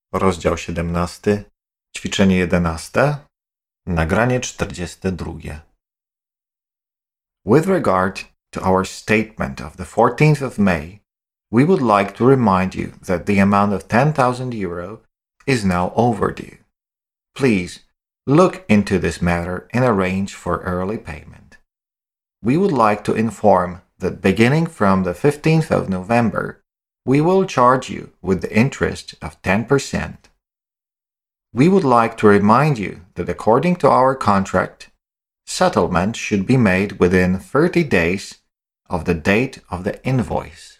Rozdział 17, ćwiczenie 11, nagranie 42. With regard to our statement of the 14th of May, we would like to remind you that the amount of €10,000 is now overdue. Please look into this matter and arrange for early payment. We would like to inform that beginning from the 15th of November, we will charge you with the interest of 10%. We would like to remind you that according to our contract, settlement should be made within 30 days of the date of the invoice.